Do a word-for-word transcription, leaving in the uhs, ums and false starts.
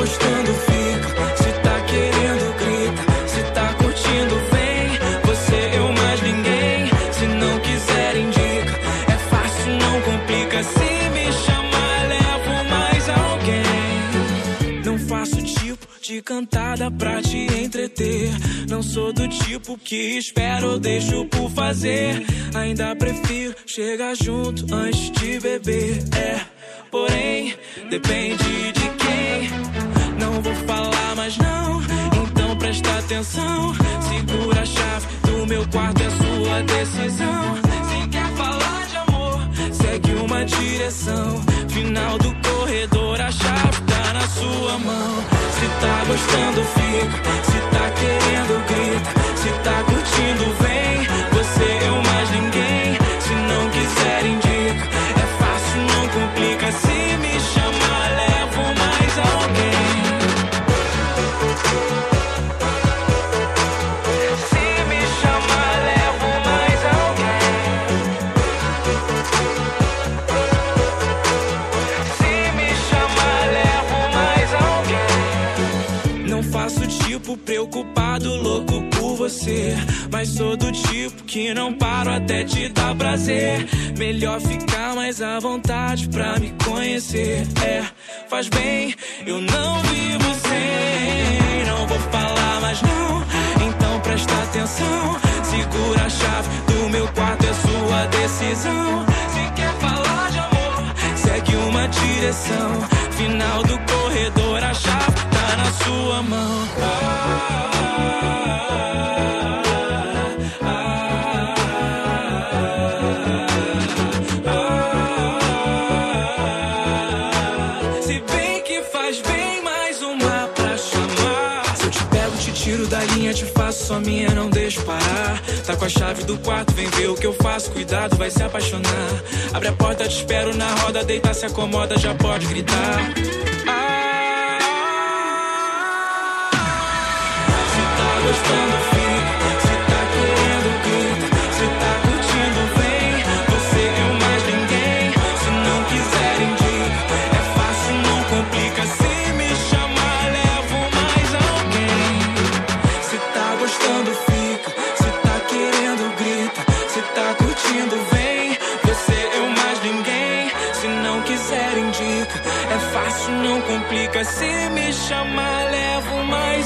gostando, fica. Se tá querendo, grita. Se tá curtindo, vem. Você, eu mais ninguém. Se não quiser, indica. É fácil, não complica. Se me chamar, levo mais alguém. Não faço tipo de cantada pra te entreter. Não sou do tipo que espero ou deixo por fazer. Ainda prefiro chegar junto antes de beber. É, porém, depende de quem. Não vou falar mais não, então presta atenção. Segura a chave do meu quarto, é sua decisão. Se quer falar de amor, segue uma direção. Final do corredor, a chave tá na sua mão. Se tá gostando, fica. Se tá querendo, grita. Se tá curtindo, vem. Você, eu mais ninguém. Se não quiser, indica. É fácil, não complica. Se me chamar, levo mais alguém. Se me chamar, levo mais alguém. Se me chamar, levo mais alguém. Não faço tipo preocupado, louco por você, mas sou do tipo que não paro até te dar prazer. Melhor ficar mais à vontade pra me conhecer. É, faz bem, eu não vivo sem. Não vou falar mais não, então presta atenção. Segura a chave do meu quarto, é sua decisão. Se quer falar de amor, segue uma direção. Final do corredor, a chave tá na sua mão. Ah, tiro da linha, te faço só minha, não deixo parar. Tá com a chave do quarto, vem ver o que eu faço. Cuidado, vai se apaixonar. Abre a porta, te espero na roda. Deita, se acomoda, já pode gritar. Ah, se tá gostando, fica. Se tá querendo, grita. Se tá curtindo, vem. Você, eu mais ninguém. Se não quiser, indica. É fácil, não complica. Se me chamar, levo mais alguém. Se tá gostando, fica. Se tá querendo, grita. Se tá curtindo, vem. Você, eu mais ninguém. Se não quiser, indica. É fácil, não complica. Se me chamar, levo mais